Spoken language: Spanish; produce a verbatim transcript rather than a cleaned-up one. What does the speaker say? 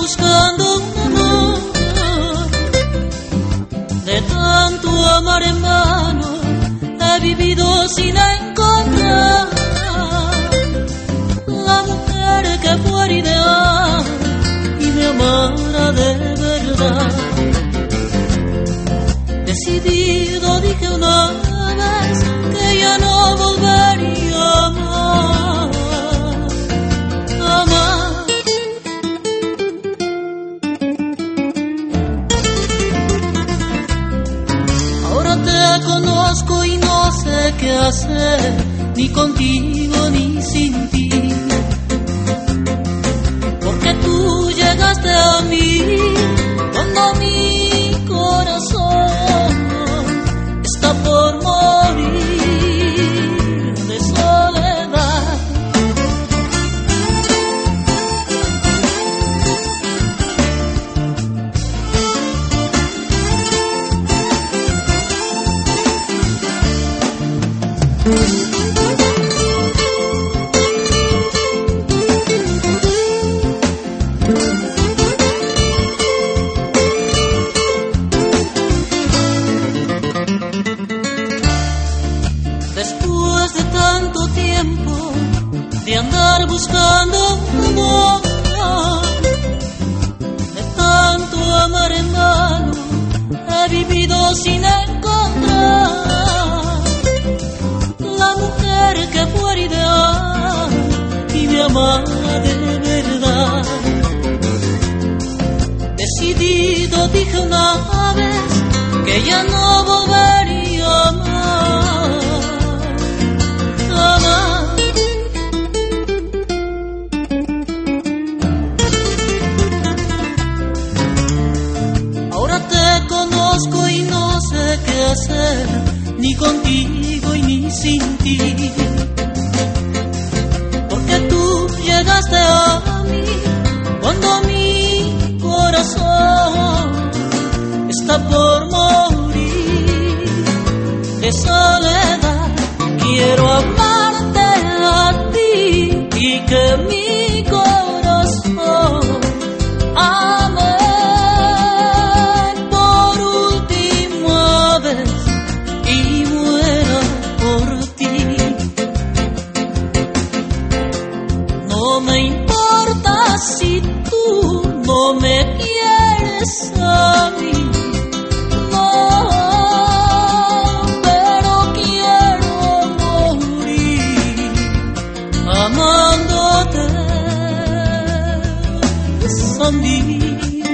buscando un amor. De tanto amar en vano he vivido sin encontrar la mujer que fuera ideal y me amara de verdad. Decidido dije una vez que ya no volvería a amar, amar. Ahora te conozco y no sé qué hacer, ni contigo ni sin ti, porque tú llegaste a mí cuando mi corazón está por morir de soledad. Después de tanto tiempo de andar buscando un amor, de tanto amar en vano, he vivido sin encontrar la mujer que fuera ideal y me amara de verdad. Decidido dije una vez que ya no volvería a amar, amar. Ahora te conozco y no sé qué hacer, ni contigo y ni sin ti, porque tú llegaste a mí cuando mi corazón está por morir de soledad. Quiero amarte a ti y que mi corazón ame por última vez y muera por ti. No me importa si tú no me quieres a mí, no, pero quiero morir amándote, Sandy.